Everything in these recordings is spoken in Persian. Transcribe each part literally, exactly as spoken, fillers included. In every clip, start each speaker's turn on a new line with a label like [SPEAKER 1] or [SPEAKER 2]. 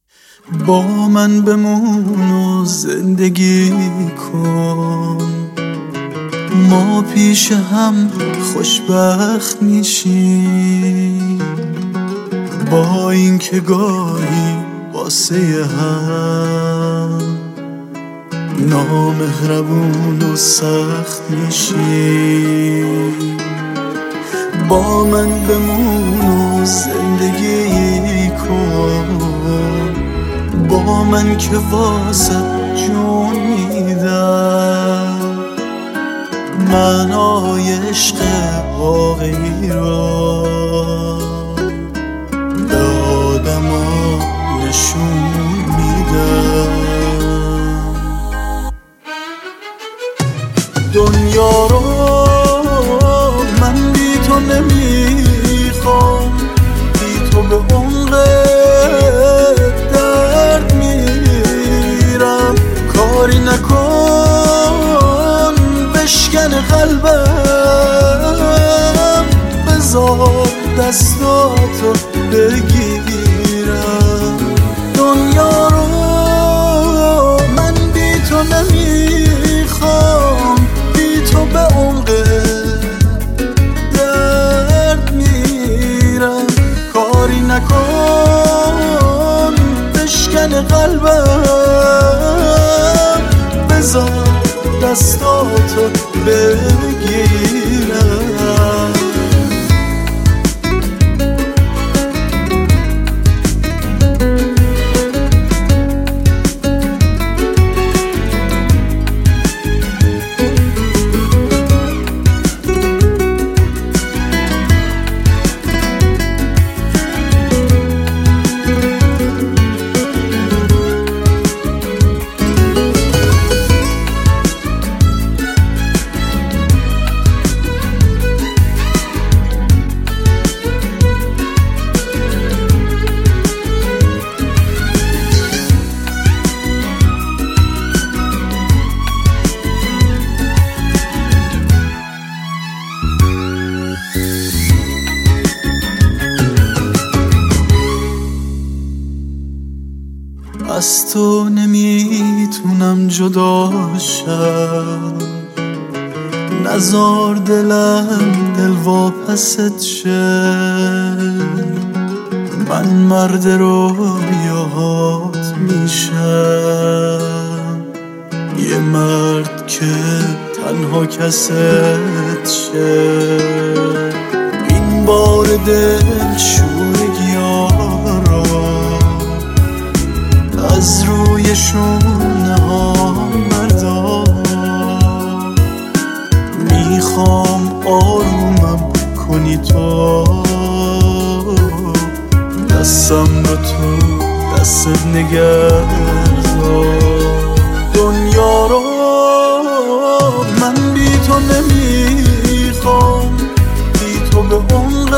[SPEAKER 1] با من بمون و زندگی کن، ما پیش هم خوشبخت میشیم، با این که گاهی واسه هم نامهربون و سخت میشیم. با من بمون و زندگی کن، با من که واسه جون میدم، معنای عشق واقعی را به آدما نشون میدم. دنیا رو من بی تو نمیخوام، بی تو به عمق درد میرم. کاری نکن بشکن قلبم، بذار دستاتو بگیرم. دنیا رو من بی تو نمیخوام، بی تو به عمق درد میرم. کاری نکن بشکن قلبم، بذار دستاتو بگیرم. از تو نمیتونم جدا شم، نزار دلم دل واپست شه. من مرد رویاهات میشم، یه مرد که تنها کست شه. این بار دل شورگی ها از روی شونه ها مردم، میخوام آرومم کنی تو، دستم رو تو دستت نگردار. دنیا رو من بی تو نمیخوام، بی تو به عمق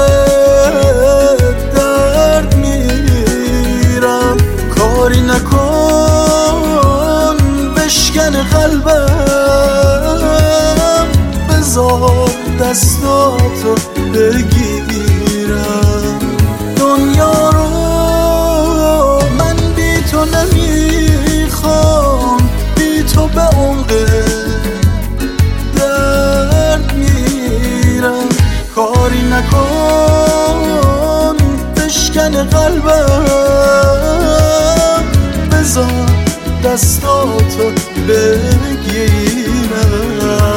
[SPEAKER 1] درد میرم. کاری نکن بشکن قلبم، بذار دستاتو بگیرم. دنیا رو من بی تو نمیخوام، بی تو به عمق درد میرم. کاری نکن بشکن قلبم، بذار دستاتو بگیرم.